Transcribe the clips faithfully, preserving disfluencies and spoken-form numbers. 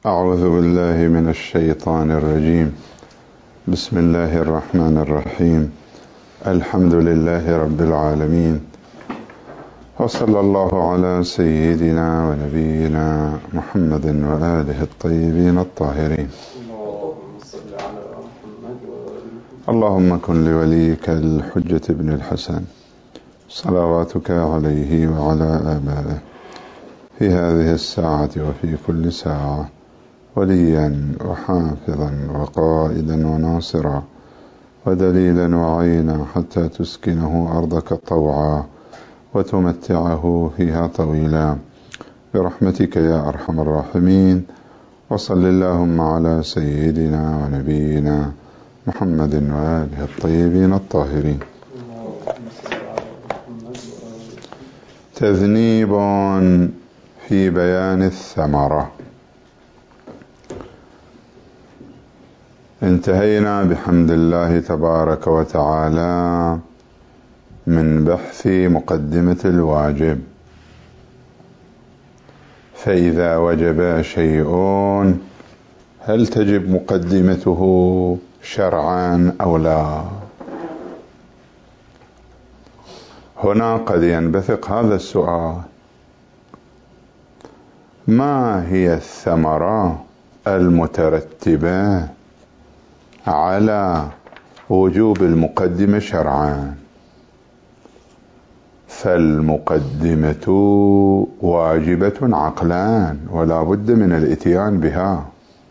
أعوذ بالله من الشيطان الرجيم. بسم الله الرحمن الرحيم. الحمد لله رب العالمين، وصلى الله على سيدنا ونبينا محمد وآله الطيبين الطاهرين. اللهم كن لوليك الحجة ابن الحسن صلواتك عليه وعلى آبائه في هذه الساعة وفي كل ساعة وليا وحافظا وقائدا وناصرا ودليلا وعينا، حتى تسكنه أرضك طوعا وتمتعه فيها طويلا، برحمتك يا أرحم الراحمين. وصل اللهم على سيدنا ونبينا محمد وآله الطيبين الطاهرين. تذنيب في بيان الثمرة. انتهينا بحمد الله تبارك وتعالى من بحث مقدمة الواجب. فإذا وجب شيء هل تجب مقدمته شرعا أو لا؟ هنا قد ينبثق هذا السؤال: ما هي الثمرة المترتبة على وجوب المقدمة شرعا؟ فالمقدمة واجبة عقلان ولا بد من الاتيان بها.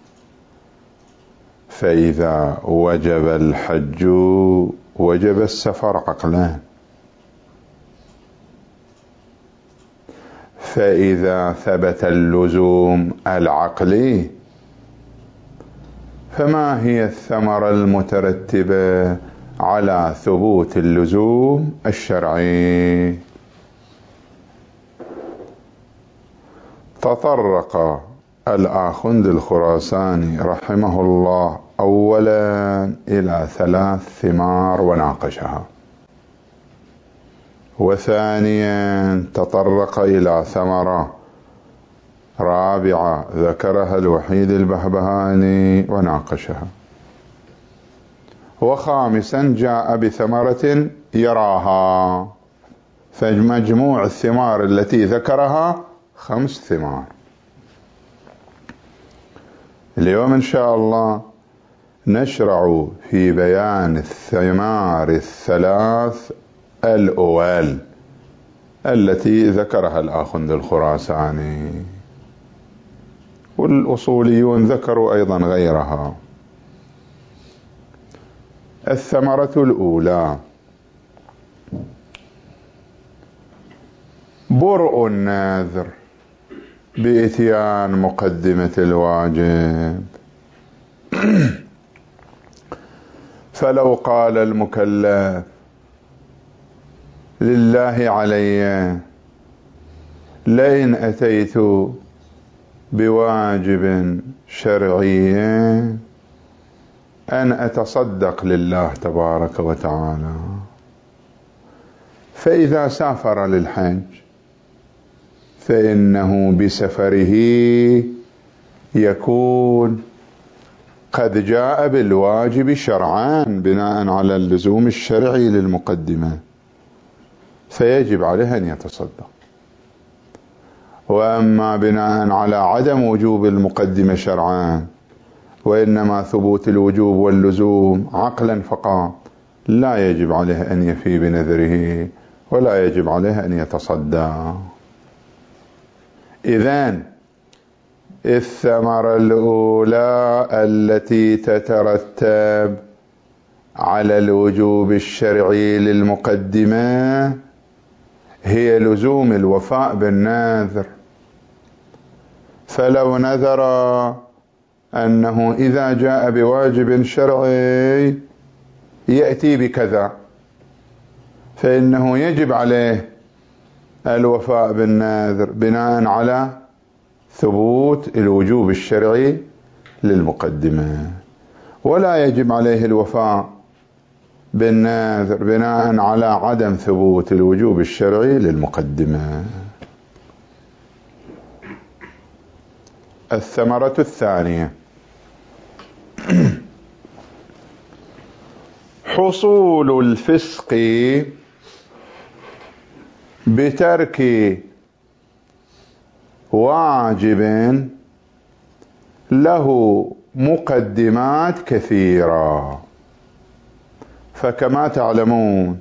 فإذا وجب الحج وجب السفر عقلان، فإذا ثبت اللزوم العقلي فما هي الثمرة المترتبة على ثبوت اللزوم الشرعي؟ تطرق الآخوند الخراساني رحمه الله أولا إلى ثلاث ثمار وناقشها، وثانيا تطرق إلى ثمرة رابعة ذكرها الوحيد البهبهاني وناقشها، وخامسا جاء بثمرة يراها. فمجموع الثمار التي ذكرها خمس ثمار. اليوم إن شاء الله نشرع في بيان الثمار الثلاث الأول التي ذكرها الآخوند الخراساني، والأصوليون ذكروا أيضا غيرها. الثمرة الأولى: برء الناذر بإتيان مقدمة الواجب. فلو قال المكلف: لله علي لئن أتيت بواجب شرعي أن أتصدق لله تبارك وتعالى، فإذا سافر للحج فإنه بسفره يكون قد جاء بالواجب شرعا بناء على اللزوم الشرعي للمقدمة، فيجب عليه أن يتصدق. وأما بناء على عدم وجوب المقدمة شرعا وإنما ثبوت الوجوب واللزوم عقلا فقط، لا يجب عليه أن يفي بنذره ولا يجب عليه أن يتصدق. إذن الثمرة الأولى التي تترتب على الوجوب الشرعي للمقدمة هي لزوم الوفاء بالنذر. فلو نذر أنه إذا جاء بواجب شرعي يأتي بكذا، فإنه يجب عليه الوفاء بالنذر بناء على ثبوت الوجوب الشرعي للمقدمة، ولا يجب عليه الوفاء بالنذر بناء على عدم ثبوت الوجوب الشرعي للمقدمة. الثمرة الثانية: حصول الفسق بترك واجب له مقدمات كثيرة. فكما تعلمون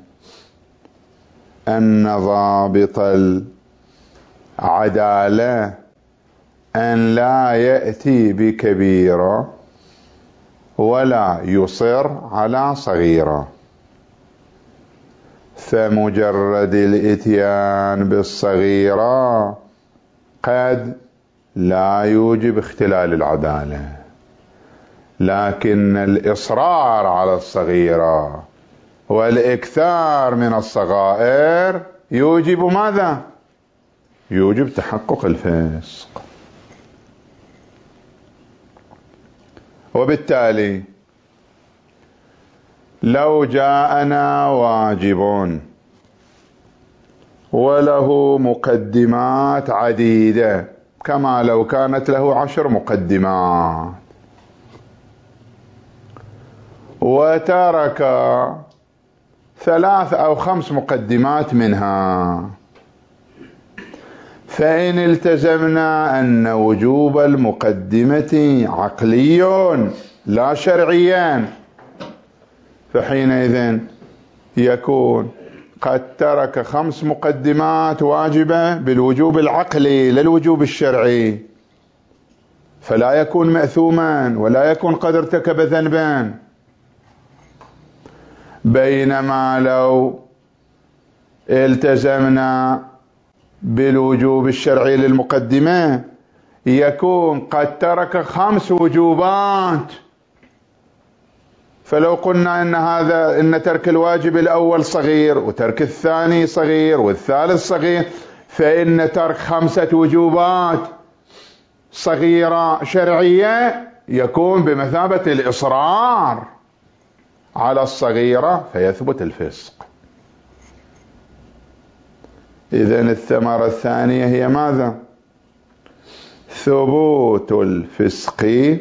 أن ضابط العدالة أن لا يأتي بكبيرة ولا يصر على صغيرة، فمجرد الإتيان بالصغيرة قد لا يوجب اختلال العدالة، لكن الإصرار على الصغيرة والإكثار من الصغائر يوجب ماذا؟ يوجب تحقق الفسق. وبالتالي لو جاءنا واجب وله مقدمات عديدة، كما لو كانت له عشر مقدمات، وترك ثلاث أو خمس مقدمات منها، فإن التزمنا أن وجوب المقدمة عقلي لا شرعيا، فحينئذ يكون قد ترك خمس مقدمات واجبة بالوجوب العقلي لا الوجوب الشرعي، فلا يكون مأثوما ولا يكون قد ارتكب ذنبا. بينما لو التزمنا بالوجوب الشرعي للمقدمة يكون قد ترك خمس وجوبات، فلو قلنا إن هذا إن ترك الواجب الأول صغير وترك الثاني صغير والثالث صغير، فإن ترك خمسة وجوبات صغيرة شرعية يكون بمثابة الإصرار على الصغيرة فيثبت الفسق. إذن الثمرة الثانية هي ماذا؟ ثبوت الفسق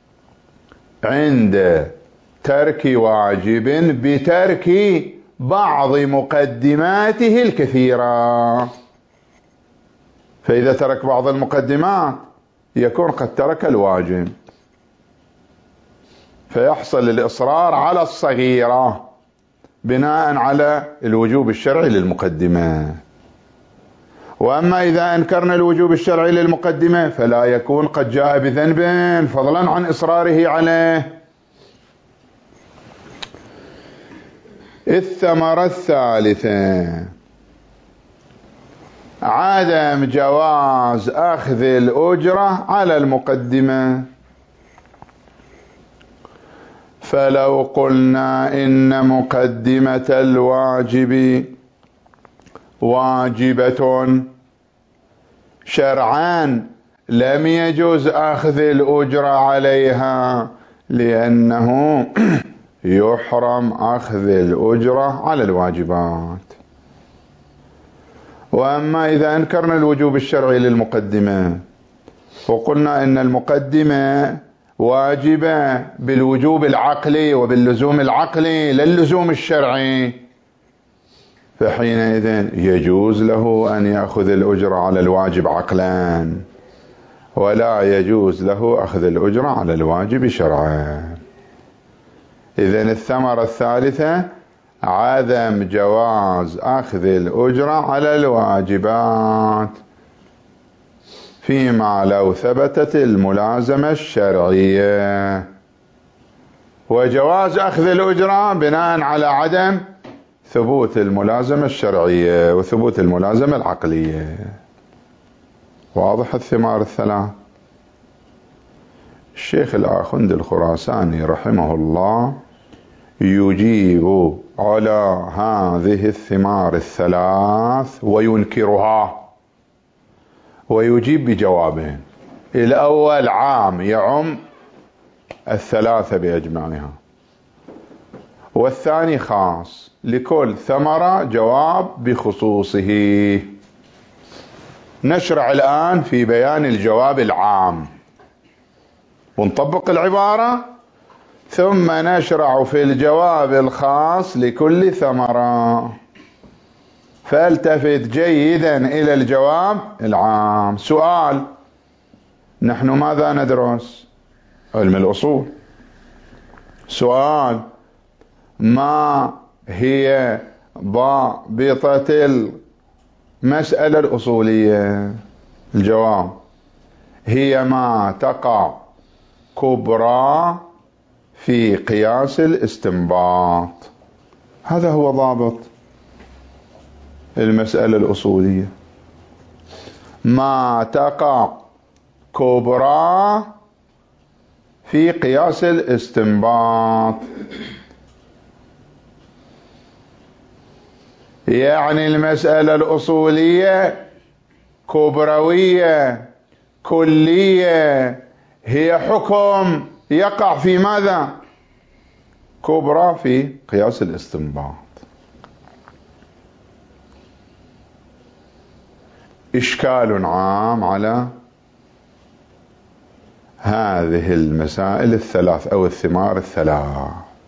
عند ترك واجب بترك بعض مقدماته الكثيرة. فإذا ترك بعض المقدمات يكون قد ترك الواجب، فيحصل الإصرار على الصغيرة بناء على الوجوب الشرعي للمقدمة. وأما إذا أنكرنا الوجوب الشرعي للمقدمة فلا يكون قد جاء بذنب فضلا عن إصراره عليه. الثمرة الثالثة: عدم جواز أخذ الأجرة على المقدمة. فلو قلنا إن مقدمة الواجب واجبة شرعا لم يجوز أخذ الأجرة عليها، لأنه يحرم أخذ الأجرة على الواجبات. وأما إذا أنكرنا الوجوب الشرعي للمقدمة وقلنا إن المقدمة واجبة بالوجوب العقلي وباللزوم العقلي لا اللزوم الشرعي، فحينئذ يجوز له أن يأخذ الأجرة على الواجب عقلا، ولا يجوز له أخذ الأجرة على الواجب شرعا. إذن الثمرة الثالثة: عدم جواز أخذ الأجرة على الواجبات فيما لو ثبتت الملازمة الشرعية، وجواز أخذ الأجرة بناء على عدم ثبوت الملازمة الشرعية وثبوت الملازمة العقلية. واضح الثمار الثلاث؟ الشيخ الآخوندي الخراساني رحمه الله يجيب على هذه الثمار الثلاث وينكرها، ويجيب بجوابين. الأول عام يعم الثلاثة بأجمعها، والثاني خاص لكل ثمرة جواب بخصوصه. نشرع الآن في بيان الجواب العام ونطبق العبارة، ثم نشرع في الجواب الخاص لكل ثمرة. فالتفت جيدا إلى الجواب العام. سؤال: نحن ماذا ندرس؟ علم الأصول. سؤال: ما هي ضابطة المسألة الأصولية؟ الجواب: هي ما تقع كبرى في قياس الاستنباط. هذا هو ضابط المسألة الأصولية، ما تقع كبرى في قياس الاستنباط. يعني المسألة الأصولية كبروية كلية، هي حكم يقع في ماذا؟ كبرى في قياس الاستنباط. إشكال عام على هذه المسائل الثلاث أو الثمار الثلاث.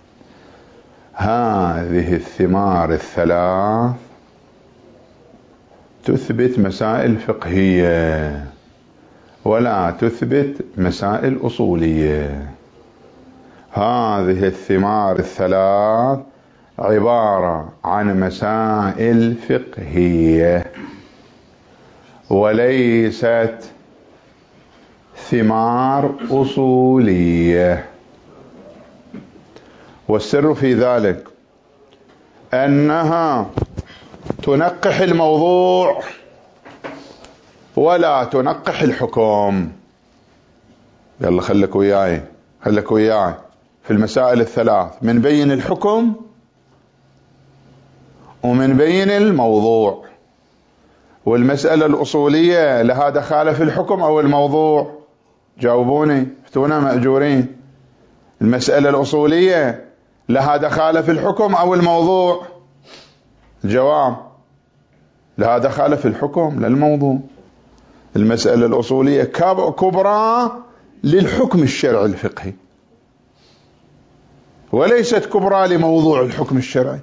هذه الثمار الثلاث تثبت مسائل فقهية ولا تثبت مسائل أصولية. هذه الثمار الثلاث عبارة عن مسائل فقهية وليست ثمار أصولية. والسر في ذلك أنها تنقح الموضوع ولا تنقح الحكم. يلا خلك وياي خلك وياي في المسائل الثلاث، من بين الحكم ومن بين الموضوع. والمسألة الأصولية لها دخالة في الحكم أو الموضوع؟ جاوبوني، افتونا مأجورين. المسألة الأصولية لها دخالة في الحكم أو الموضوع؟ الجواب: لها دخالة في الحكم لا الموضوع. المسألة الأصولية كبرى للحكم الشرعي الفقهي وليست كبرى لموضوع الحكم الشرعي.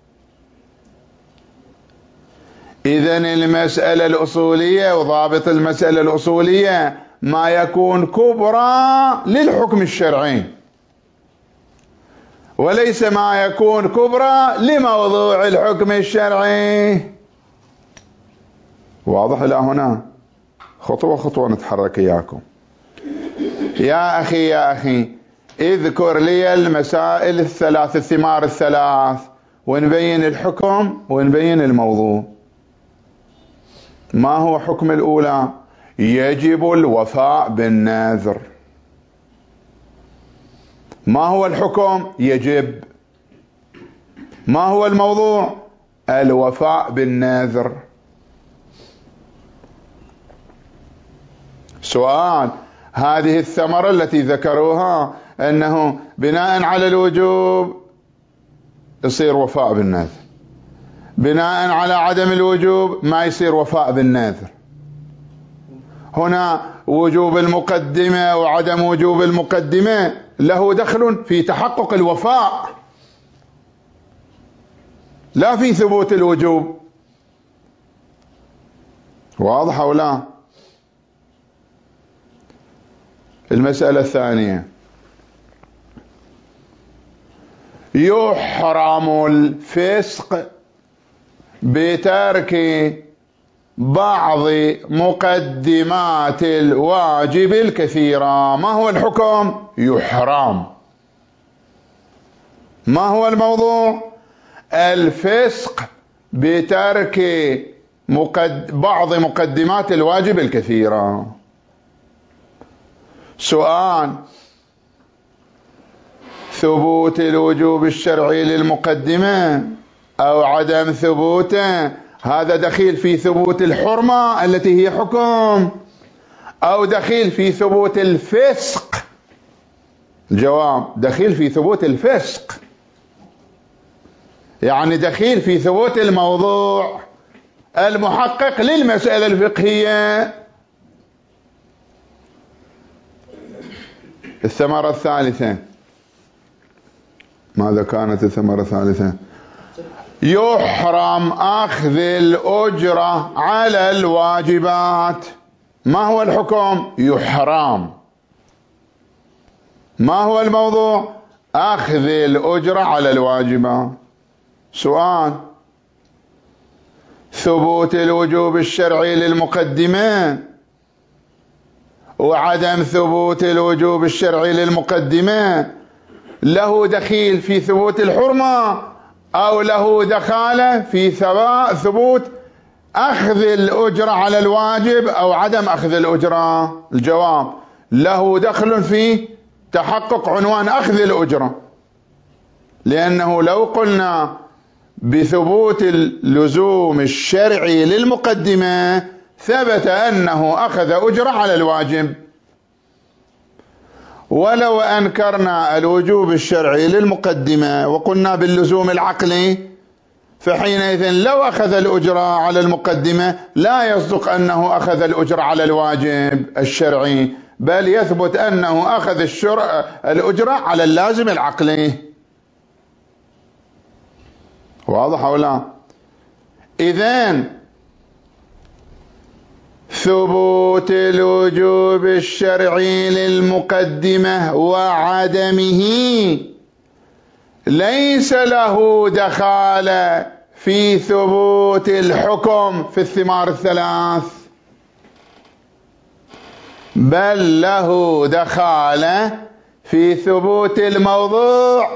إذن المسألة الأصولية وضابط المسألة الأصولية ما يكون كبرى للحكم الشرعي وليس ما يكون كبرى لموضوع الحكم الشرعي. واضح إلى هنا؟ خطوة خطوة نتحرك إياكم. يا أخي يا أخي اذكر لي المسائل الثلاث، الثمار الثلاث، ونبين الحكم ونبين الموضوع. ما هو حكم الأولى؟ يجب الوفاء بالنذر. ما هو الحكم؟ يجب. ما هو الموضوع؟ الوفاء بالنذر. سؤال: هذه الثمرة التي ذكروها أنه بناء على الوجوب يصير وفاء بالنذر، بناء على عدم الوجوب ما يصير وفاء بالنذر. هنا وجوب المقدمة وعدم وجوب المقدمة له دخل في تحقق الوفاء لا في ثبوت الوجوب. واضح أو لا؟ المسألة الثانية: يحرم الفسق بترك بعض مقدمات الواجب الكثيرة. ما هو الحكم؟ يحرم. ما هو الموضوع؟ الفسق بترك مقد... بعض مقدمات الواجب الكثيرة. سؤال: ثبوت الوجوب الشرعي للمقدمة أو عدم ثبوته هذا دخيل في ثبوت الحرمة التي هي حكم أو دخيل في ثبوت الفسق؟ الجواب: دخيل في ثبوت الفسق، يعني دخيل في ثبوت الموضوع المحقق للمسألة الفقهية. الثمرة الثالثة، ماذا كانت الثمرة الثالثة؟ يحرم أخذ الأجرة على الواجبات. ما هو الحكم؟ يحرم. ما هو الموضوع؟ أخذ الأجرة على الواجبات. سؤال: ثبوت الوجوب الشرعي للمقدمة وعدم ثبوت الوجوب الشرعي للمقدمة له دخيل في ثبوت الحرمة أو له دخالة في ثبوت أخذ الأجرة على الواجب أو عدم أخذ الأجرة؟ الجواب: له دخل في تحقق عنوان أخذ الأجرة، لأنه لو قلنا بثبوت اللزوم الشرعي للمقدمة ثبت أنه أخذ أجرة على الواجب، ولو أنكرنا الوجوب الشرعي للمقدمة وقلنا باللزوم العقلي فحينئذ لو أخذ الأجرة على المقدمة لا يصدق أنه أخذ الأجرة على الواجب الشرعي، بل يثبت أنه أخذ الأجرة على اللازم العقلي. واضح أو لا؟ إذن ثبوت الوجوب الشرعي للمقدمة وعدمه ليس له دخالة في ثبوت الحكم في الثمار الثلاث، بل له دخالة في ثبوت الموضوع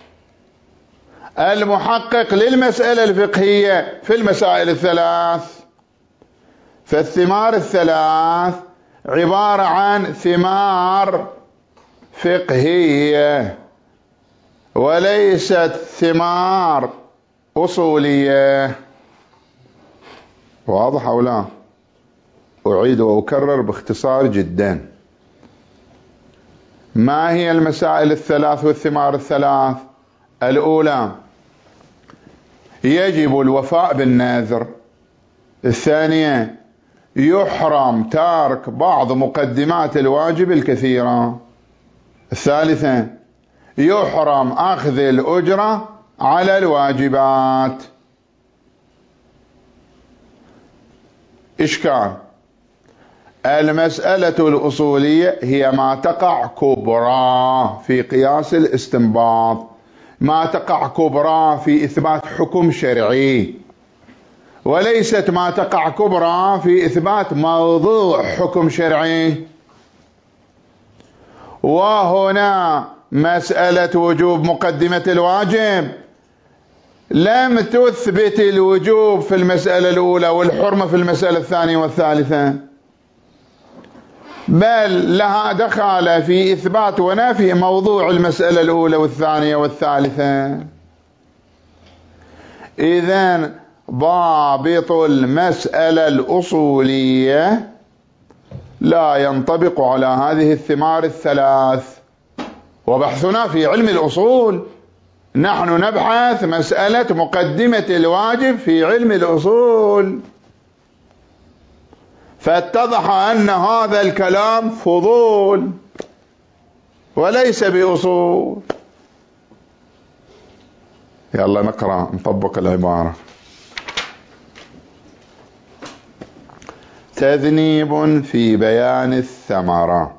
المحقق للمسألة الفقهية في المسائل الثلاث. فالثمار الثلاث عبارة عن ثمار فقهية وليست ثمار أصولية. واضح أو لا؟ أعيد وأكرر باختصار جدا. ما هي المسائل الثلاث والثمار الثلاث؟ الأولى: يجب الوفاء بالنذر. الثانية: يحرم تارك بعض مقدمات الواجب الكثيرة. الثالثة: يحرم أخذ الأجرة على الواجبات. إشكال: المسألة الأصولية هي ما تقع كبرى في قياس الاستنباط، ما تقع كبرى في إثبات حكم شرعي، وليست ما تقع كبرى في إثبات موضوع حكم شرعي. وهنا مسألة وجوب مقدمة الواجب لم تثبت الوجوب في المسألة الأولى والحرمة في المسألة الثانية والثالثة، بل لها دخل في إثبات ونفي موضوع المسألة الأولى والثانية والثالثة. إذن ضابط المسألة الأصولية لا ينطبق على هذه الثمار الثلاث. وبحثنا في علم الأصول، نحن نبحث مسألة مقدمة الواجب في علم الأصول، فاتضح أن هذا الكلام فضول وليس بأصول. يلا نقرأ نطبق العبارة. تذنيب في بيان الثمرة.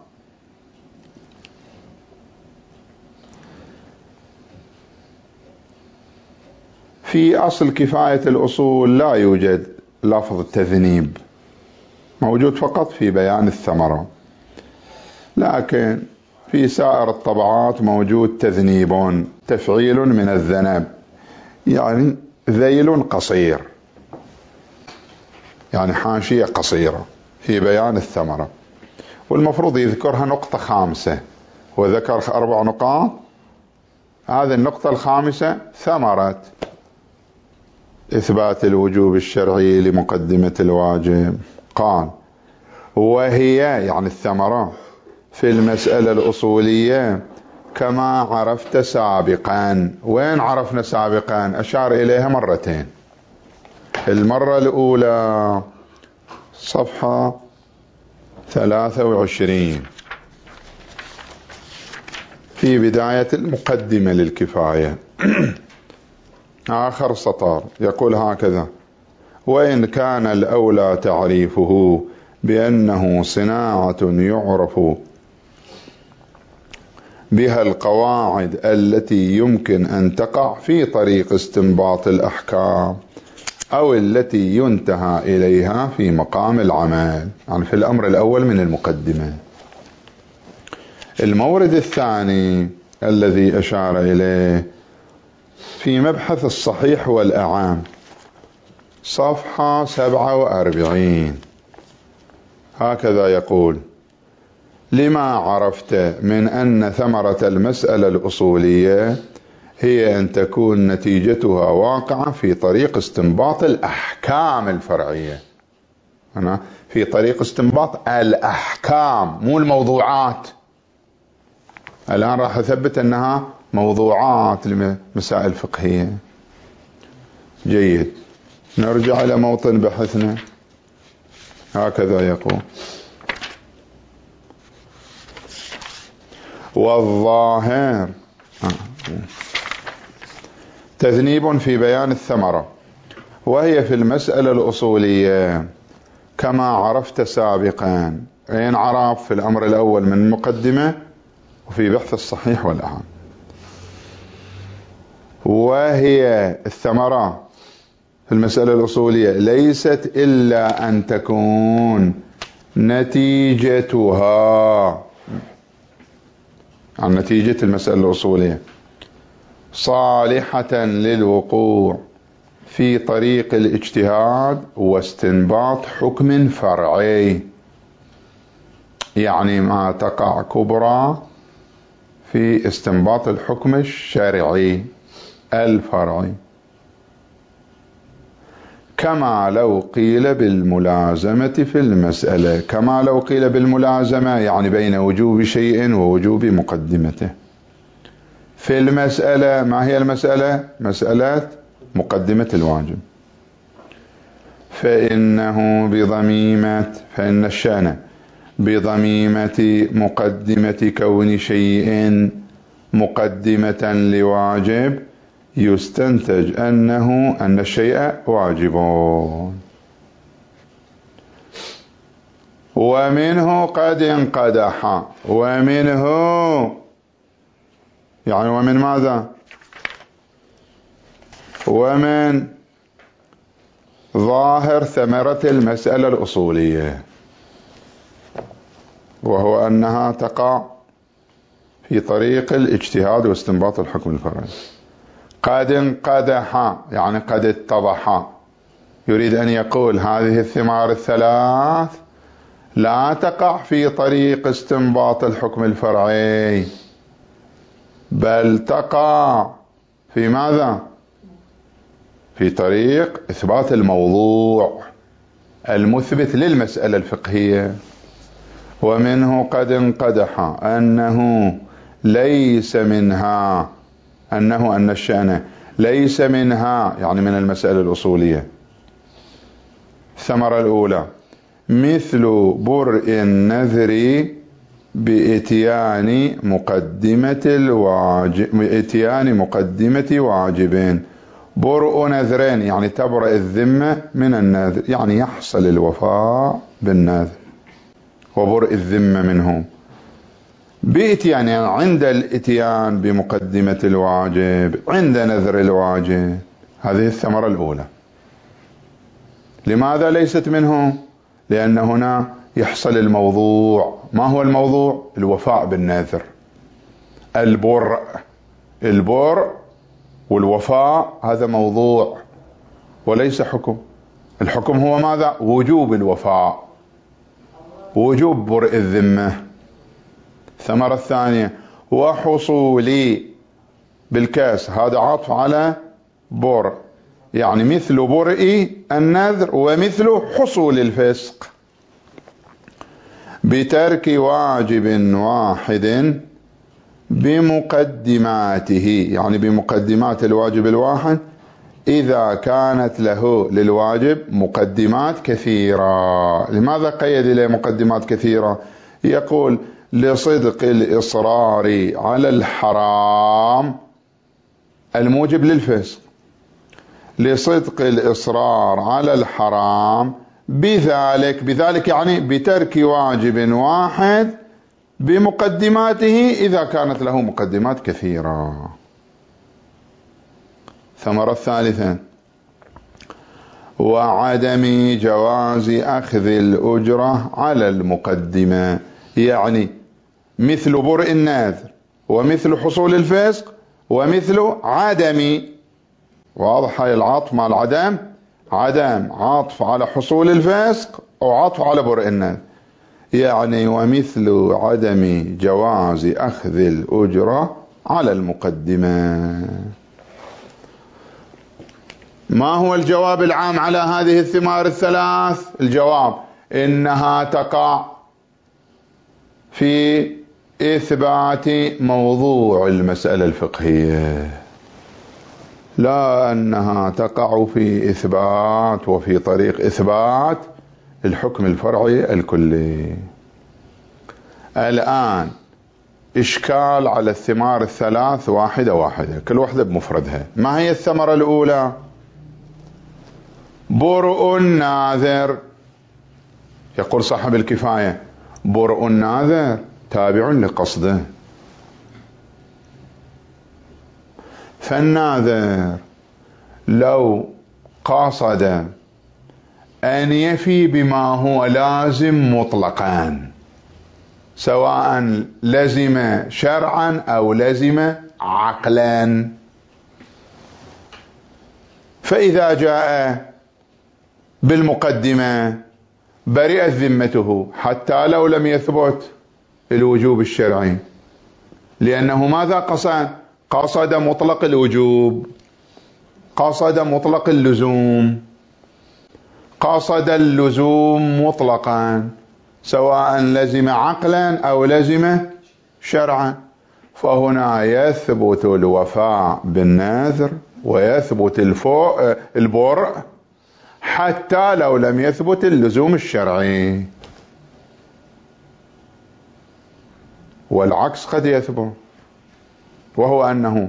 في أصل كفاية الأصول لا يوجد لفظ تذنيب، موجود فقط في بيان الثمرة، لكن في سائر الطبعات موجود تذنيب، تفعيل من الذنب، يعني ذيل قصير، يعني حاشية قصيرة في بيان الثمرة، والمفروض يذكرها نقطة خامسة، وذكر أربع نقاط. هذه النقطة الخامسة ثمرة إثبات الوجوب الشرعي لمقدمة الواجب. قال: وهي يعني الثمرة في المسألة الأصولية كما عرفت سابقا. وين عرفنا سابقا؟ أشار إليها مرتين. المرة الأولى صفحة ثلاثة وعشرين، في بداية المقدمة للكفاية. آخر سطر يقول هكذا: وإن كان الأولى تعريفه بأنه صناعة يعرف بها القواعد التي يمكن أن تقع في طريق استنباط الأحكام أو التي ينتهى إليها في مقام العمل، يعني في الأمر الأول من المقدمة. المورد الثاني الذي أشار إليه في مبحث الصحيح والأعام، صفحة سبعة وأربعين، هكذا يقول: لما عرفت من أن ثمرة المسألة الأصولية هي أن تكون نتيجتها واقعة في طريق استنباط الأحكام الفرعية. أنا في طريق استنباط الأحكام مو الموضوعات. الآن راح أثبت أنها موضوعات لمسائل فقهية. جيد، نرجع إلى موطن بحثنا. هكذا يقول: والظاهر تذنيب في بيان الثمرة، وهي في المسألة الأصولية كما عرفت سابقا. أين عرف؟ في الأمر الأول من المقدمة وفي بحث الصحيح والأعم. وهي الثمرة في المسألة الأصولية ليست إلا أن تكون نتيجتها، عن نتيجة المسألة الأصولية، صالحة للوقوع في طريق الاجتهاد واستنباط حكم فرعي، يعني ما تقع كبرى في استنباط الحكم الشرعي الفرعي، كما لو قيل بالملازمة في المسألة. كما لو قيل بالملازمة يعني بين وجوب شيء ووجوب مقدمته. في المسألة، ما هي المسألة؟ مسألة مقدمة الواجب. فإنه بضميمة، فإن الشأن بضميمة مقدمة كون شيء مقدمة لواجب يستنتج أنه أن الشيء واجب. ومنه قد انقدح، ومنه يعني ومن ماذا؟ ومن ظاهر ثمرة المسألة الأصولية، وهو أنها تقع في طريق الاجتهاد واستنباط الحكم الفرعي. قد انقدح يعني قد اتضح، يريد أن يقول هذه الثمار الثلاث لا تقع في طريق استنباط الحكم الفرعي، بل تقع في ماذا؟ في طريق إثبات الموضوع المثبت للمسألة الفقهية. ومنه قد انقدح أنه ليس منها، أنه أن الشأن ليس منها يعني من المسألة الأصولية. الثمرة الأولى مثل برء النذر بإتيان مقدمة الواجب، بإتيان مقدمة واجبين. برء نذرين يعني تبرأ الذمة من النذر، يعني يحصل الوفاء بالنذر وبرء الذمة منه. بإتيان يعني عند الإتيان بمقدمة الواجب، عند نذر الواجب. هذه الثمرة الأولى. لماذا ليست منه؟ لأن هنا يحصل الموضوع. ما هو الموضوع؟ الوفاء بالنذر، البرء. البرء والوفاء هذا موضوع وليس حكم. الحكم هو ماذا؟ وجوب الوفاء، وجوب برء الذمة. الثمرة الثانية وحصولي بالكاس، هذا عطف على برء، يعني مثل برء النذر ومثل حصول الفسق بترك واجب واحد بمقدماته، يعني بمقدمات الواجب الواحد إذا كانت له للواجب مقدمات كثيرة. لماذا قيد إليه مقدمات كثيرة؟ يقول لصدق الإصرار على الحرام الموجب للفسق، لصدق الإصرار على الحرام بذلك، بذلك يعني بترك واجب واحد بمقدماته إذا كانت له مقدمات كثيرة. ثمرة الثالثة: وعدم جواز أخذ الأجرة على المقدمة، يعني مثل برء الناذر ومثل حصول الفسق ومثل عدم، واضح هاي العطف مع العدم، عدم عطف على حصول الفسق أو عطف على برء الناذر، يعني ومثل عدم جواز أخذ الأجرة على المقدمة. ما هو الجواب العام على هذه الثمار الثلاث؟ الجواب إنها تقع في إثبات موضوع المسألة الفقهية، لا أنها تقع في إثبات وفي طريق إثبات الحكم الفرعي الكلي. الآن إشكال على الثمار الثلاث واحدة واحدة، كل واحدة بمفردها. ما هي الثمرة الأولى؟ برء الناذر. يقول صاحب الكفاية: برء الناذر تابع لقصده، فالناذر لو قاصد أن يفي بما هو لازم مطلقا، سواء لزم شرعا أو لزم عقلا، فإذا جاء بالمقدمة برئت ذمته حتى لو لم يثبت الوجوب الشرعي، لأنه ماذا قصد؟ قصد مطلق الوجوب، قصد مطلق اللزوم، قصد اللزوم مطلقا سواء لزم عقلا أو لزم شرعا، فهنا يثبت الوفاء بالنذر ويثبت البرء حتى لو لم يثبت اللزوم الشرعي، والعكس قد يثبت، وهو أنه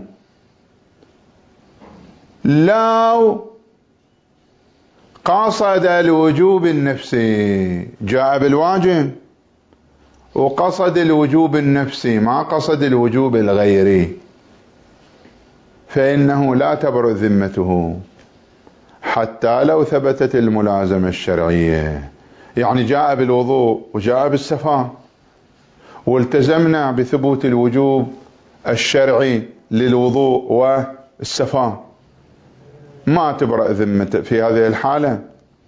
لو قصد الوجوب النفسي، جاء بالواجب وقصد الوجوب النفسي ما قصد الوجوب الغيري، فإنه لا تبرئ ذمته حتى لو ثبتت الملازمة الشرعية. يعني جاء بالوضوء وجاء بالسفاء والتزمنا بثبوت الوجوب الشرعي للوضوء والسفاء، ما تبرأ ذمته في هذه الحالة،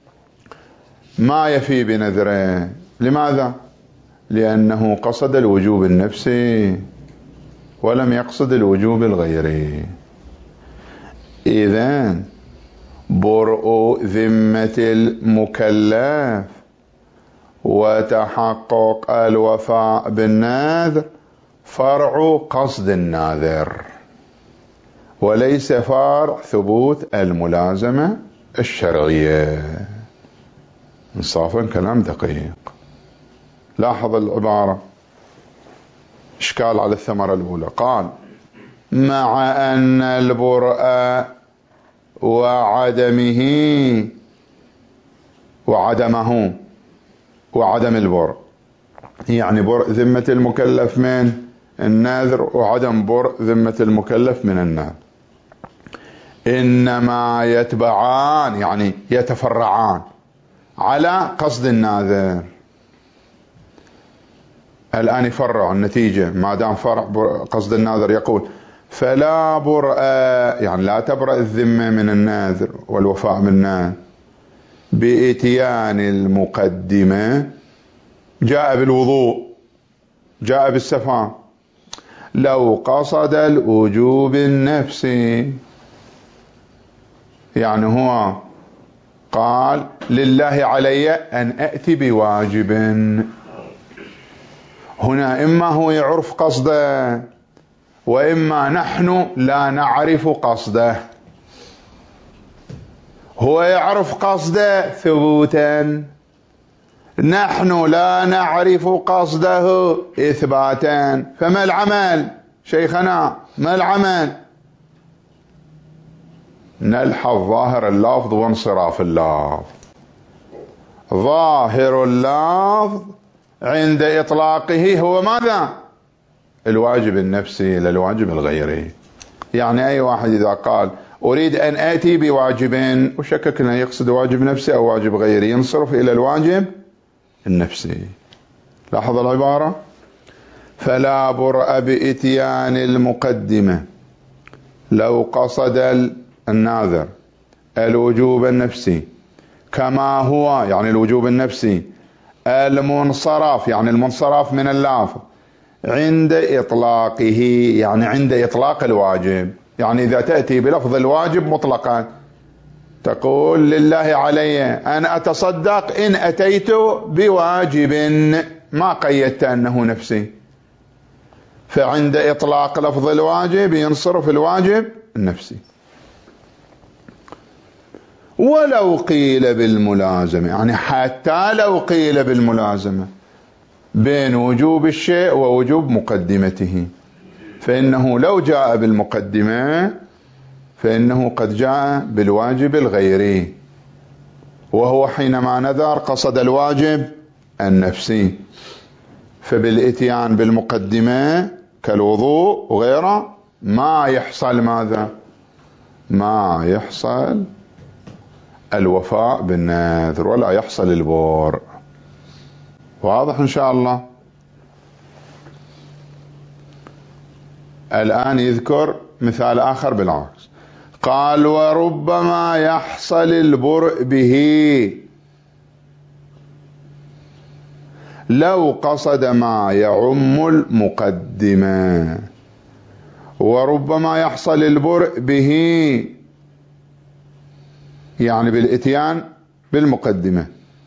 ما يفي بنذره. لماذا؟ لأنه قصد الوجوب النفسي ولم يقصد الوجوب الغيري. إذن برء ذمة المكلف وتحقق الوفاء بالنذر فرع قصد الناذر، وليس فرع ثبوت الملازمة الشرعية. انصافا كلام دقيق. لاحظ العبارة، إشكال على الثمرة الأولى. قال: مع أن البرء وعدمه وعدمه وعدم البرء، يعني برء ذمة المكلف من النذر وعدم برء ذمة المكلف من النذر، إنما يتبعان يعني يتفرعان على قصد الناذر. الآن يفرع النتيجة، ما دام فرع قصد الناذر يقول: فلا برء، يعني لا تبرأ الذمة من الناذر والوفاء بالناذر بإتيان المقدمة. جاء بالوضوء، جاء بالسفاء، لو قصد الوجوب النفسي، يعني هو قال: لله علي أن أأتي بواجب، هنا إما هو يعرف قصده وإما نحن لا نعرف قصده. هو يعرف قصده ثبوتا، نحن لا نعرف قصده إثباتا، فما العمل شيخنا؟ ما العمل؟ نلحظ ظاهر اللفظ وانصراف اللفظ. ظاهر اللفظ عند إطلاقه هو ماذا؟ الواجب النفسي للواجب الغيري. يعني أي واحد إذا قال أريد أن آتي بواجب وشككنا يقصد واجب نفسي أو واجب غيري، ينصرف إلى الواجب النفسي. لاحظ العبارة: فلا برأ بإتيان المقدمة لو قصد الناظر الوجوب النفسي كما هو، يعني الوجوب النفسي، المنصرف يعني المنصرف من اللافظ عند إطلاقه، يعني عند إطلاق الواجب. يعني إذا تأتي بلفظ الواجب مطلقا تقول لله علي أن أتصدق إن أتيت بواجب، ما قيدت أنه نفسي، فعند إطلاق لفظ الواجب ينصرف الواجب النفسي. ولو قيل بالملازمة، يعني حتى لو قيل بالملازمة بين وجوب الشيء ووجوب مقدمته، فإنه لو جاء بالمقدمة فإنه قد جاء بالواجب الغيري، وهو حينما نذر قصد الواجب النفسي، فبالإتيان بالمقدمة كالوضوء وغيره ما يحصل ماذا؟ ما يحصل الوفاء بالنذر ولا يحصل البر. واضح إن شاء الله؟ الآن يذكر مثال آخر بالعكس. قال: وربما يحصل البرء به لو قصد ما يعم المقدمة. وربما يحصل البرء به يعني بالإتيان بالمقدمة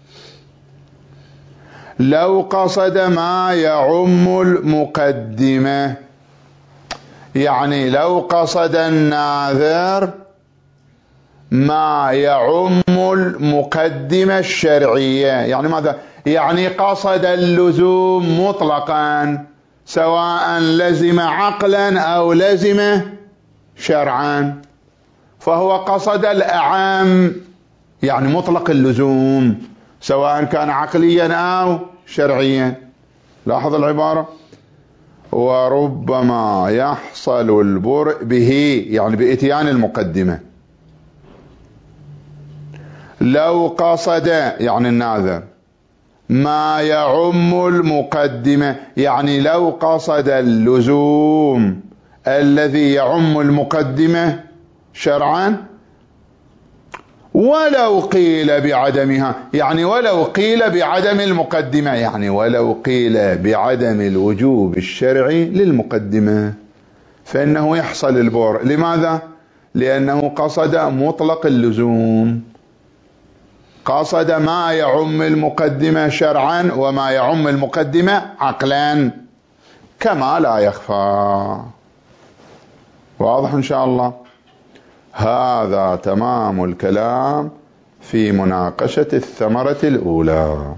لو قصد ما يعم المقدمة، يعني لو قصد الناذر ما يعم المقدمة الشرعية. يعني ماذا؟ يعني قصد اللزوم مطلقا سواء لزم عقلا أو لزم شرعا، فهو قصد الأعم، يعني مطلق اللزوم سواء كان عقليا أو شرعيا. لاحظ العبارة: وربما يحصل البرء به يعني بإتيان المقدمة لو قصد يعني الناذر ما يعم المقدمة، يعني لو قصد اللزوم الذي يعم المقدمة شرعا، ولو قيل بعدمها، يعني ولو قيل بعدم المقدمة، يعني ولو قيل بعدم الوجوب الشرعي للمقدمة، فإنه يحصل البر. لماذا؟ لأنه قصد مطلق اللزوم، قصد ما يعم المقدمة شرعا وما يعم المقدمة عقلا كما لا يخفى. واضح إن شاء الله؟ هذا تمام الكلام في مناقشة الثمرة الأولى.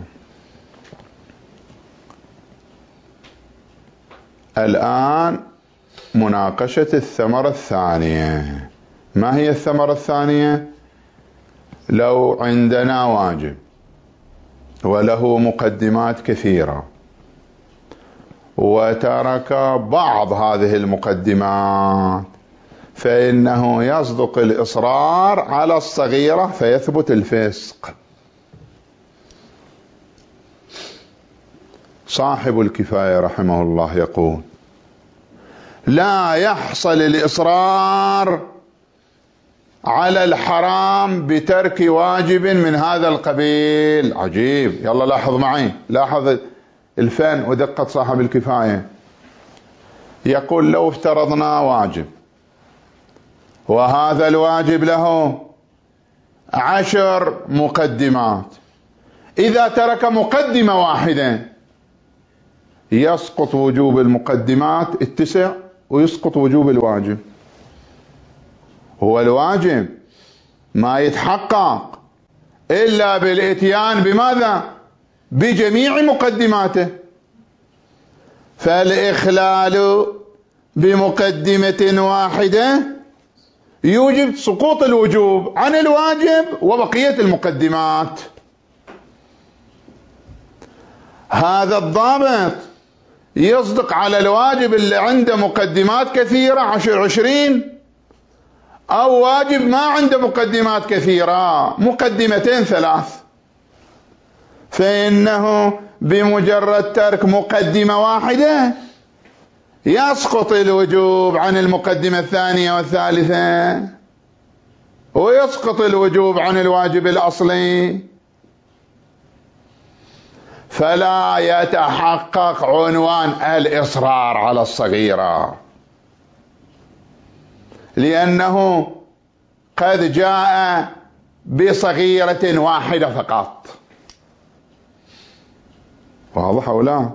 الآن مناقشة الثمرة الثانية. ما هي الثمرة الثانية؟ لو عندنا واجب وله مقدمات كثيرة وترك بعض هذه المقدمات، فإنه يصدق الإصرار على الصغيرة فيثبت الفسق. صاحب الكفاية رحمه الله يقول: لا يحصل الإصرار على الحرام بترك واجب من هذا القبيل. عجيب. يلا لاحظ معي، لاحظ الفن ودقة صاحب الكفاية. يقول: لو افترضنا واجب وهذا الواجب له عشر مقدمات، إذا ترك مقدمة واحدة يسقط وجوب المقدمات التسع ويسقط وجوب الواجب. هو الواجب ما يتحقق إلا بالإتيان بماذا؟ بجميع مقدماته، فالإخلال بمقدمة واحدة يوجب سقوط الوجوب عن الواجب وبقية المقدمات. هذا الضابط يصدق على الواجب اللي عنده مقدمات كثيرة عشر عشرين، أو واجب ما عنده مقدمات كثيرة مقدمتين ثلاث، فإنه بمجرد ترك مقدمة واحدة يسقط الوجوب عن المقدمة الثانية والثالثة، ويسقط الوجوب عن الواجب الأصلي، فلا يتحقق عنوان الإصرار على الصغيرة، لأنه قد جاء بصغيرة واحدة فقط. واضح أو لا؟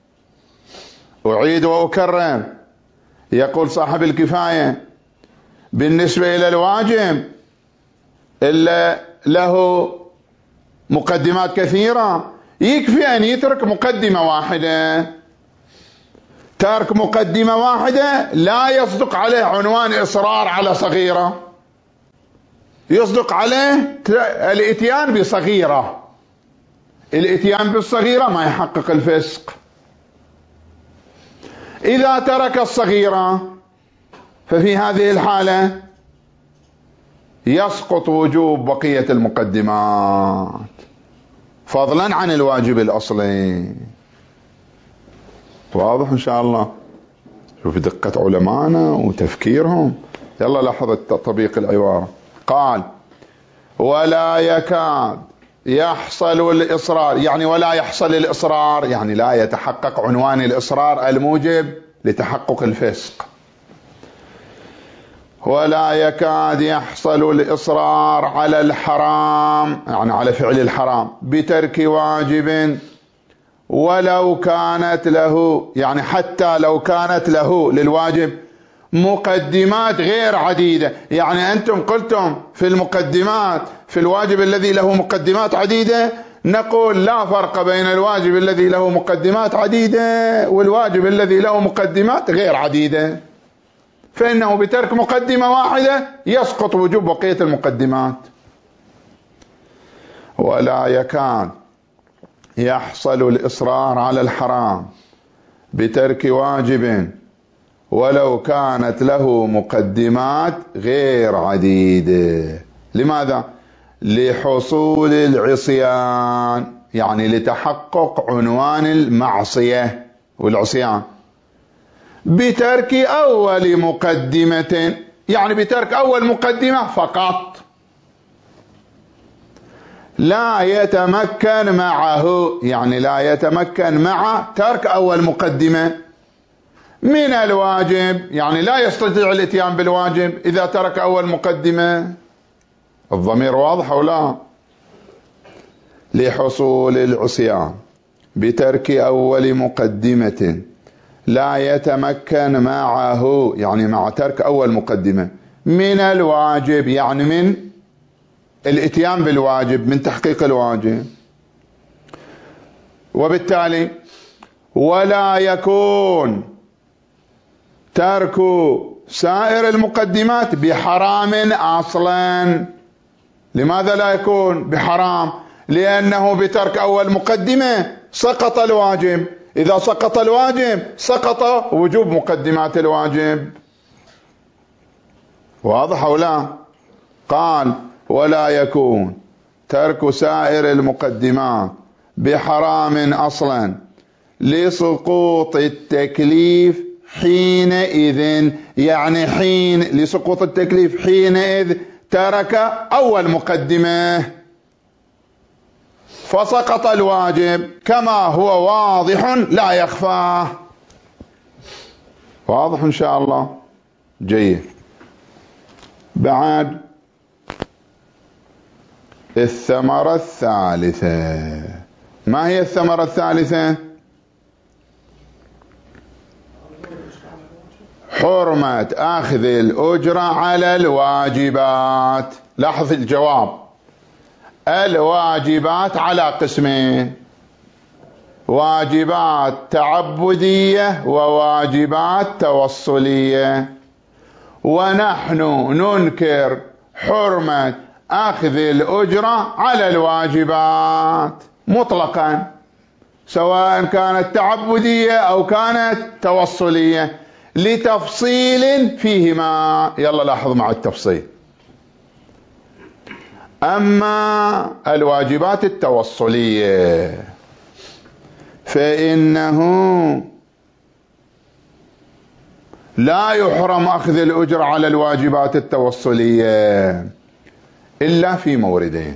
أعيد وأكرر، يقول صاحب الكفاية بالنسبة إلى الواجب إلا له مقدمات كثيرة يكفي أن يترك مقدمة واحدة. ترك مقدمة واحدة لا يصدق عليه عنوان إصرار على صغيرة، يصدق عليه الاتيان بصغيرة. الاتيان بالصغيرة ما يحقق الفسق. إذا ترك الصغيرة ففي هذه الحالة يسقط وجوب بقية المقدمات فضلا عن الواجب الأصلي. واضح إن شاء الله؟ شوف دقة علمائنا وتفكيرهم. يلا لاحظ تطبيق العبارة. قال ولا يكاد يحصل الإصرار، يعني ولا يحصل الإصرار يعني لا يتحقق عنوان الإصرار الموجب لتحقق الفسق. ولا يكاد يحصل الإصرار على الحرام، يعني على فعل الحرام، بترك واجب ولو كانت له، يعني حتى لو كانت له للواجب مقدمات غير عديدة. يعني أنتم قلتم في المقدمات في الواجب الذي له مقدمات عديدة، نقول لا فرق بين الواجب الذي له مقدمات عديدة والواجب الذي له مقدمات غير عديدة، فإنه بترك مقدمة واحدة يسقط وجوب بقية المقدمات. ولا يكاد يحصل الإصرار على الحرام بترك واجب ولو كانت له مقدمات غير عديدة. لماذا؟ لحصول العصيان، يعني لتحقق عنوان المعصية والعصيان، بترك أول مقدمة، يعني بترك أول مقدمة فقط، لا يتمكن معه، يعني لا يتمكن مع ترك أول مقدمة من الواجب، يعني لا يستطيع الاتيان بالواجب إذا ترك أول مقدمة. الضمير واضح أو لا؟ لحصول العصيان بترك أول مقدمة لا يتمكن معه، يعني مع ترك أول مقدمة من الواجب، يعني من الاتيان بالواجب، من تحقيق الواجب. وبالتالي ولا يكون ترك سائر المقدمات بحرام أصلا. لماذا لا يكون بحرام؟ لأنه بترك أول مقدمة سقط الواجب، إذا سقط الواجب سقط وجوب مقدمات الواجب. واضح أو لا؟ قال ولا يكون ترك سائر المقدمات بحرام أصلا لسقوط التكليف حينئذ، يعني حين لسقوط التكليف حينئذ ترك أول مقدمة فسقط الواجب كما هو واضح لا يخفى. واضح إن شاء الله؟ جيد. بعد الثمرة الثالثة. ما هي الثمرة الثالثة؟ حرمة أخذ الأجرة على الواجبات. لاحظ الجواب، الواجبات على قسمين: واجبات تعبدية وواجبات توصلية، ونحن ننكر حرمة أخذ الأجرة على الواجبات مطلقا، سواء كانت تعبدية أو كانت توصلية، لتفصيل فيهما. يلا لاحظ مع التفصيل. أما الواجبات التوصلية فإنه لا يحرم أخذ الأجر على الواجبات التوصلية إلا في موردين.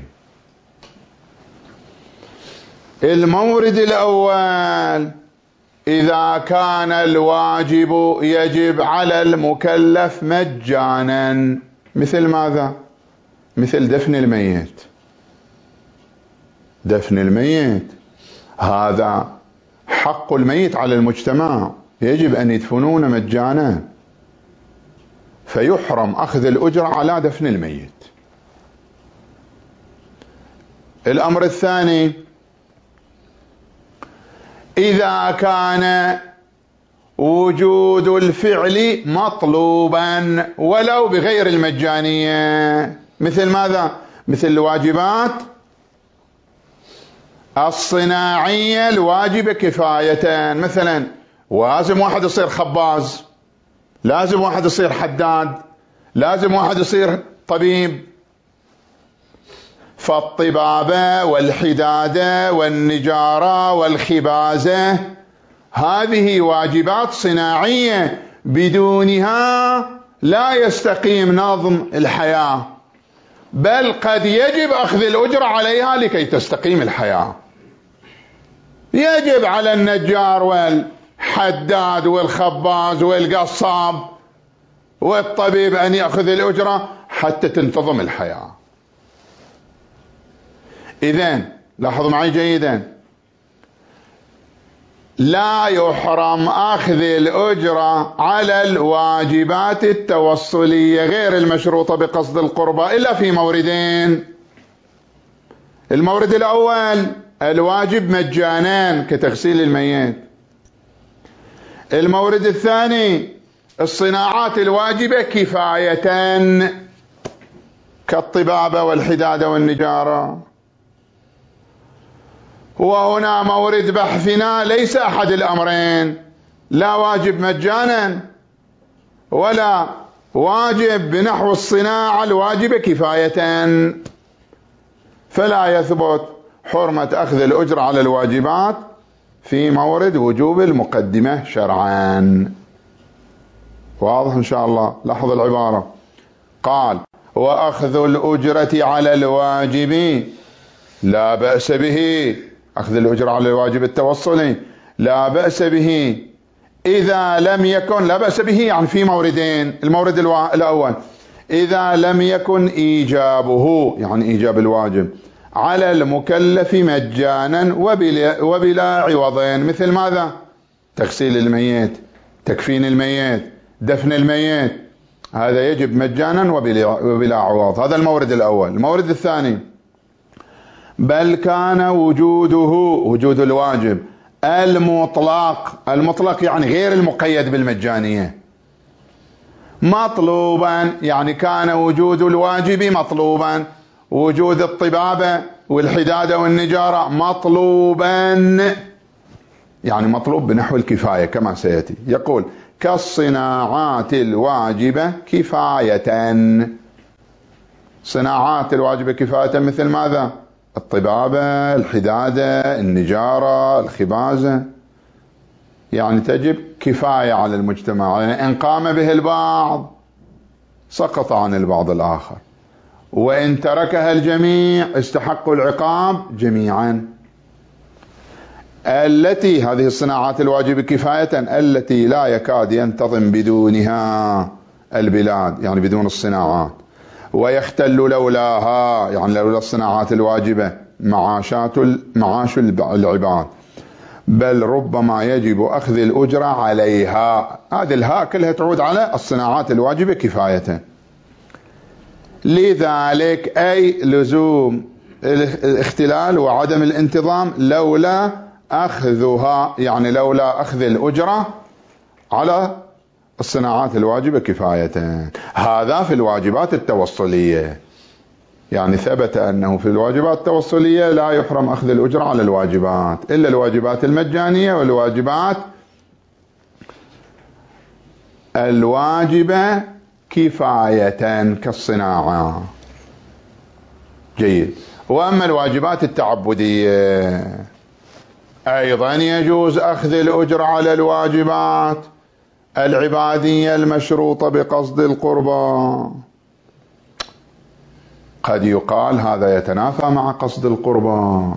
المورد الأول: إذا كان الواجب يجب على المكلف مجانا. مثل ماذا؟ مثل دفن الميت. دفن الميت هذا حق الميت على المجتمع، يجب أن يدفنون مجانا، فيحرم أخذ الأجر على دفن الميت. الأمر الثاني: إذا كان وجود الفعل مطلوبا ولو بغير المجانية. مثل ماذا؟ مثل الواجبات الصناعية الواجبة كفاية، مثلا لازم واحد يصير خباز، لازم واحد يصير حداد، لازم واحد يصير طبيب. فالطبابة والحدادة والنجارة والخبازة هذه واجبات صناعية، بدونها لا يستقيم نظم الحياة، بل قد يجب أخذ الأجرة عليها لكي تستقيم الحياة. يجب على النجار والحداد والخباز والقصاب والطبيب أن يأخذ الأجرة حتى تنتظم الحياة. إذن لاحظوا معي جيدا: لا يحرم أخذ الأجرة على الواجبات التوصلية غير المشروطة بقصد القربى إلا في موردين. المورد الأول: الواجب مجانا كتغسيل الميت. المورد الثاني: الصناعات الواجبة كفاية كالطبابة والحدادة والنجارة. وهنا مورد بحثنا ليس أحد الأمرين، لا واجب مجانا ولا واجب بنحو الصناعة الواجبة كفاية، فلا يثبت حرمة أخذ الأجر على الواجبات في مورد وجوب المقدمة شرعا. واضح إن شاء الله؟ لاحظ العبارة: قال: وأخذ الأجرة على الواجب لا بأس به. أخذ الأجرة على الواجب التوصلي لا بأس به إذا لم يكن، لا بأس به يعني في موردين. المورد الأول: إذا لم يكن إيجابه، يعني إيجاب الواجب، على المكلف مجانا وبلا, وبلا عوضين. مثل ماذا؟ تغسيل الميت، تكفين الميت، دفن الميت، هذا يجب مجانا وبلا, وبلا عوض. هذا المورد الأول. المورد الثاني: بل كان وجوده، وجود الواجب المطلق، المطلق يعني غير المقيد بالمجانية، مطلوبا، يعني كان وجود الواجب مطلوبا، وجود الطبابة والحدادة والنجارة مطلوبا، يعني مطلوب بنحو الكفاية كما سيأتي. يقول: كالصناعات الواجبة كفاية. صناعات الواجبة كفاية مثل ماذا؟ الطبابة، الحدادة، النجارة، الخبازة، يعني تجب كفاية على المجتمع، يعني إن قام به البعض سقط عن البعض الآخر، وإن تركها الجميع استحقوا العقاب جميعا. التي هذه الصناعات الواجبة كفاية التي لا يكاد ينتظم بدونها البلاد، يعني بدون الصناعات، ويختل لولاها، يعني لولا الصناعات الواجبة، معاشات معاش العباد، بل ربما يجب أخذ الأجرة عليها. هذه الهاء كلها تعود على الصناعات الواجبة كفاية. لذلك أي لزوم الاختلال وعدم الانتظام لولا أخذها يعني لولا أخذ الأجرة على الصناعات الواجبة كفاية. هذا في الواجبات التوصلية، يعني ثبت أنه في الواجبات التوصلية لا يحرم أخذ الأجرة على الواجبات إلا الواجبات المجانية والواجبات الواجبة كفاية كالصناعة. جيد. وأما الواجبات التعبدية أيضا يجوز أخذ الأجرة على الواجبات العبادية المشروطة بقصد القربى. قد يقال هذا يتنافى مع قصد القربى.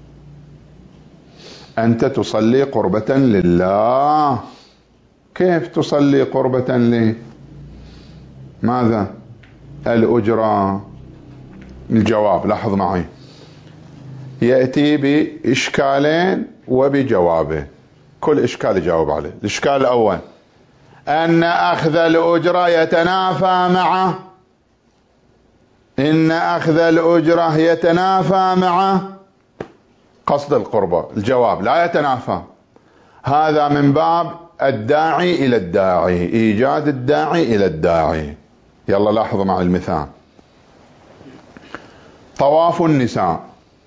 أنت تصلي قربة لله، كيف تصلي قربة لي؟ ماذا الأجرة؟ الجواب لاحظ معي، يأتي بإشكالين وبجوابه، كل إشكال يجاوب عليه. الإشكال الأول أن أخذ الأجرة يتنافى مع إن أخذ الأجرة يتنافى مع قصد القربة. الجواب لا يتنافى، هذا من باب الداعي إلى الداعي، إيجاد الداعي إلى الداعي. يلا لاحظوا مع المثال. طواف النساء،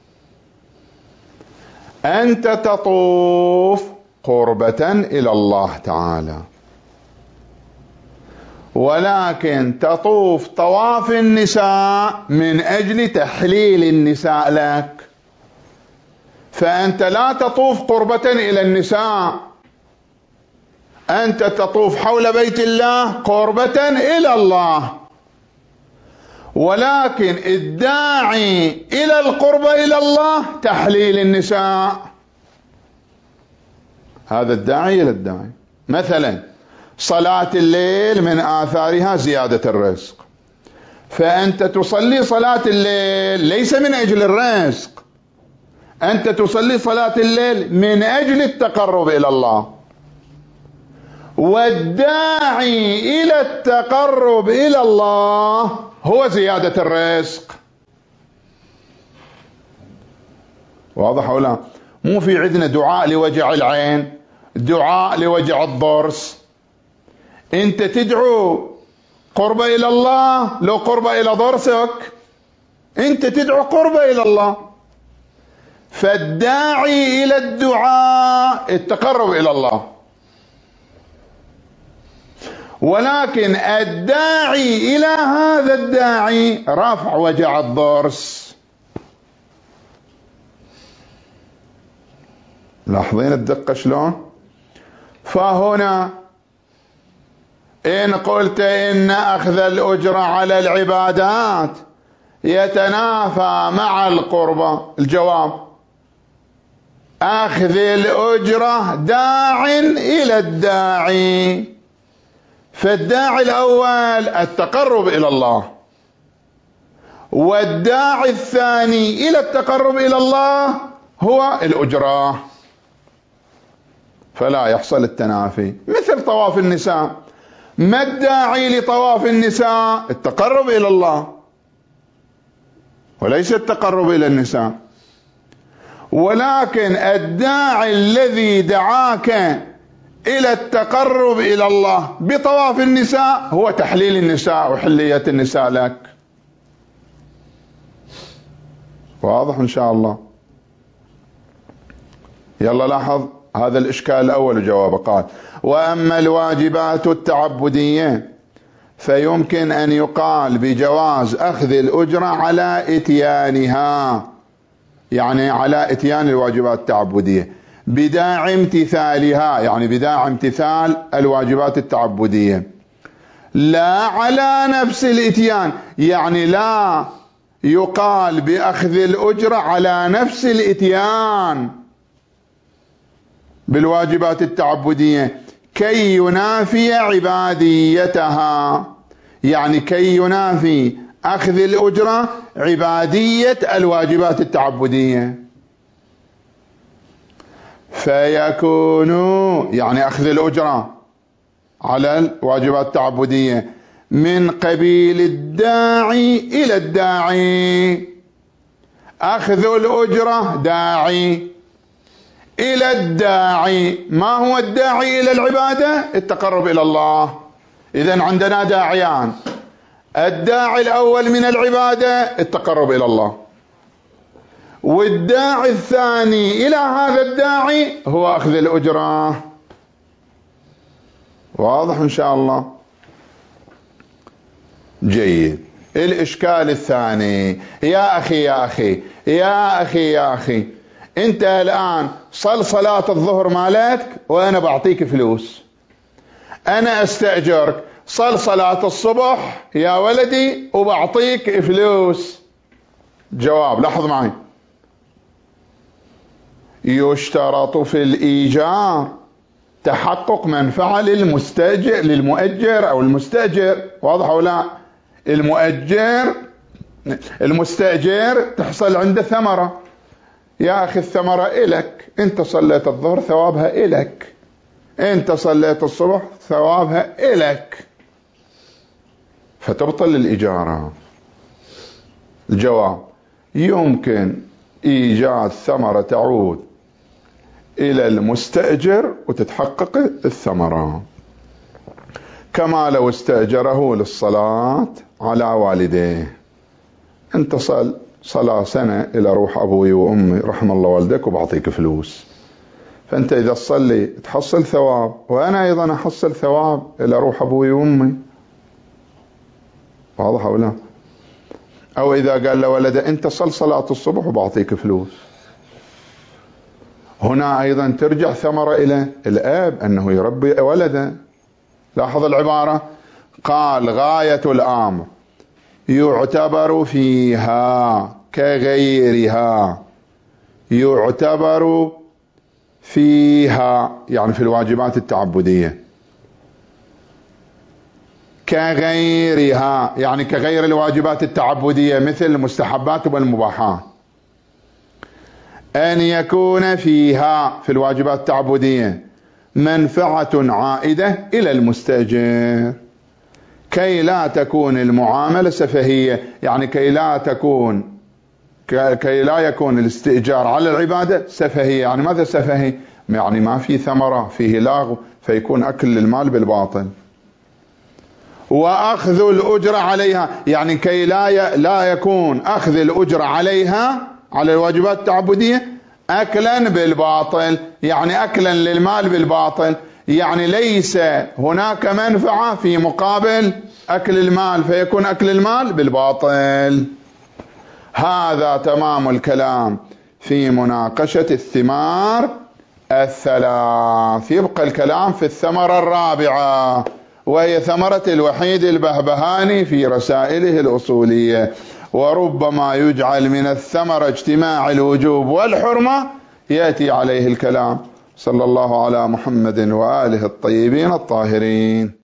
أنت تطوف قربة إلى الله تعالى، ولكن تطوف طواف النساء من أجل تحليل النساء لك، فأنت لا تطوف قربة إلى النساء، أنت تطوف حول بيت الله قربة إلى الله، ولكن الداعي إلى القربة إلى الله تحليل النساء. هذا الداعي إلى الداعي. مثلا صلاة الليل من آثارها زيادة الرزق، فأنت تصلي صلاة الليل ليس من أجل الرزق، أنت تصلي صلاة الليل من أجل التقرب إلى الله، والداعي إلى التقرب إلى الله هو زيادة الرزق. واضح ولا؟ مو في عندنا دعاء لوجع العين، دعاء لوجع الضرس، انت تدعو قرب الى الله لو قرب الى ضرسك، انت تدعو قرب الى الله، فالداعي الى الدعاء التقرب الى الله، ولكن الداعي الى هذا الداعي رفع وجع الضرس. لاحظين الدقة شلون؟ فهنا إن قلت إن أخذ الأجرة على العبادات يتنافى مع القربة، الجواب أخذ الأجرة داع إلى الداعي، فالداعي الأول التقرب إلى الله، والداعي الثاني إلى التقرب إلى الله هو الأجرة، فلا يحصل التنافي. مثل طواف النساء، ما الداعي لطواف النساء؟ التقرب إلى الله وليس التقرب إلى النساء، ولكن الداعي الذي دعاك إلى التقرب إلى الله بطواف النساء هو تحليل النساء وحلية النساء لك. واضح إن شاء الله؟ يلا لاحظ هذا الإشكال الأول وجوابه. قال: وأما الواجبات التعبدية فيمكن أن يقال بجواز أخذ الأجرة على إتيانها، يعني على إتيان الواجبات التعبدية بداعي امتثالها، يعني بداعي امتثال الواجبات التعبدية، لا على نفس الإتيان، يعني لا يقال بأخذ الأجرة على نفس الإتيان بالواجبات التعبدية كي ينافي عباديتها، يعني كي ينافي أخذ الأجرة عبادية الواجبات التعبدية، فيكون يعني أخذ الأجرة على الواجبات التعبدية من قبيل الداعي إلى الداعي، أخذ الأجرة داعي، إلى الداعي. ما هو الداعي إلى العبادة؟ التقرب إلى الله. إذن عندنا داعيان، الداعي الأول من العبادة التقرب إلى الله، والداعي الثاني إلى هذا الداعي هو أخذ الأجرة. واضح إن شاء الله؟ جيد. الإشكال الثاني، يا أخي يا أخي يا أخي يا أخي أنت الآن صل صلاة الظهر مالتك وأنا بعطيك فلوس، أنا أستأجرك صل صلاة الصبح يا ولدي وبعطيك فلوس. جواب، لاحظ معي، يشترط في الإيجار تحقق منفعة للمستأجر للمؤجر أو المستأجر. واضح أو لا؟ المؤجر المستأجر تحصل عنده ثمرة. يا أخي الثمرة إلك، أنت صليت الظهر ثوابها إلك، أنت صليت الصبح ثوابها إلك، فتبطل الإجارة. الجواب، يمكن إيجاد ثمرة تعود إلى المستأجر وتتحقق الثمرة، كما لو استأجره للصلاة على والديه. أنت صل صلاة سنة إلى روح أبوي وأمي رحم الله والدك وبعطيك فلوس، فأنت إذا تصلي تحصل ثواب، وأنا أيضا أحصل ثواب إلى روح أبوي وأمي. واضح أو لا؟ أو إذا قال لولده أنت صل صلاة الصبح وبعطيك فلوس، هنا أيضا ترجع ثمرة إلى الأب أنه يربي ولده. لاحظ العبارة، قال غاية الأمر يعتبر فيها كغيرها. يعتبر فيها يعني في الواجبات التعبدية، كغيرها يعني كغير الواجبات التعبدية مثل المستحبات والمباحات، أن يكون فيها في الواجبات التعبدية منفعة عائدة إلى المستأجر، كي لا تكون المعاملة سفهية، يعني كي لا تكون كي لا يكون الاستئجار على العبادة سفهية. يعني ماذا سفهي؟ يعني ما في ثمرة، فيه لاغو، فيكون أكل المال بالباطل. وأخذ الأجرة عليها يعني كي لا لا يكون أخذ الأجرة عليها على الواجبات التعبدية أكلا بالباطل، يعني أكلا للمال بالباطل، يعني ليس هناك منفعة في مقابل أكل المال، فيكون أكل المال بالباطل. هذا تمام الكلام في مناقشة الثمار الثلاث. يبقى الكلام في الثمرة الرابعة، وهي ثمرة الوحيد البهبهاني في رسائله الأصولية. وربما يجعل من الثمرة اجتماع الوجوب والحرمة، يأتي عليه الكلام. صلى الله على محمد وآله الطيبين الطاهرين.